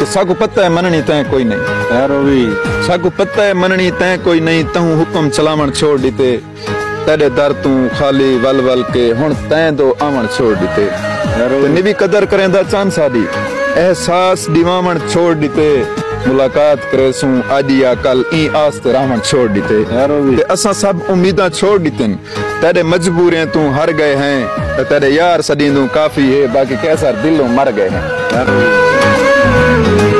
कि साकू पता है मननी तैं कोई नहीं यारो भी साकू पता है मननी तैं कोई नहीं तहूं हुक्म चलावण छोड़ दिते तेरे दर तू खाली वल वल के हुण तैं दो आवण छोड़ दिते ते निवी कदर करेंदा चांद सादी एहसास दिवावण छोड़ दिते मुलाकात करे सूं अज या कल ई आस ते रावण छोड़ दिते ते असां सब उम्मीदां छोड़ दितन तेरे मजबूरियां तू हर गए हैं तेरे यार सदींदू काफी है बाकी कैसा दिलों मर गए हैं